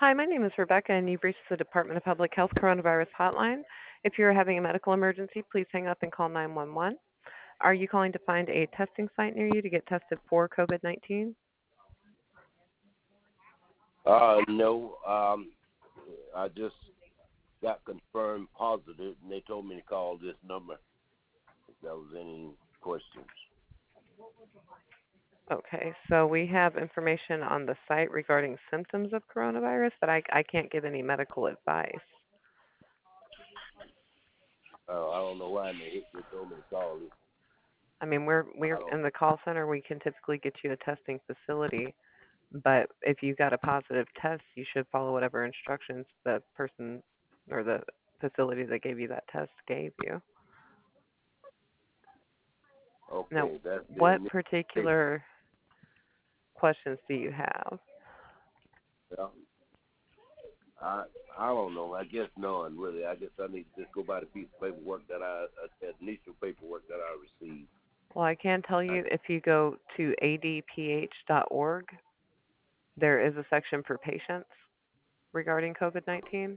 Hi, my name is Rebecca, and you've reached the Department of Public Health Coronavirus Hotline. If you're having a medical emergency, please hang up and call 911. Are you calling to find a testing site near you to get tested for COVID 19? No. I just got confirmed positive, and they told me to call this number if there was any questions. Okay, so we have information on the site regarding symptoms of coronavirus, but I can't give any medical advice. I don't know why they told me to call it. I mean, I we're don't. in the call center. We can typically get you a testing facility, but if you got a positive test, you should follow whatever instructions the person or the facility that gave you that test gave you. Now, Okay, that's the what only thing. particular questions do you have? Well, I I don't know. I guess none really. I guess I need to just go by the piece of paperwork that initial paperwork that I received. Well, I can tell I, you if you go to adph.org, there is a section for patients regarding COVID 19.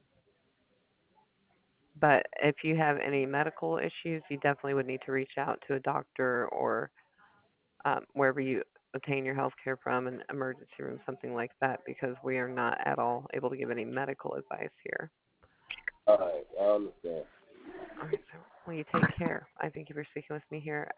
But if you have any medical issues, you definitely would need to reach out to a doctor or wherever you obtain your health care from, an emergency room, something like that, because we are not at all able to give any medical advice here. all right, I understand. All right, so will you take care? I thank you for speaking with me here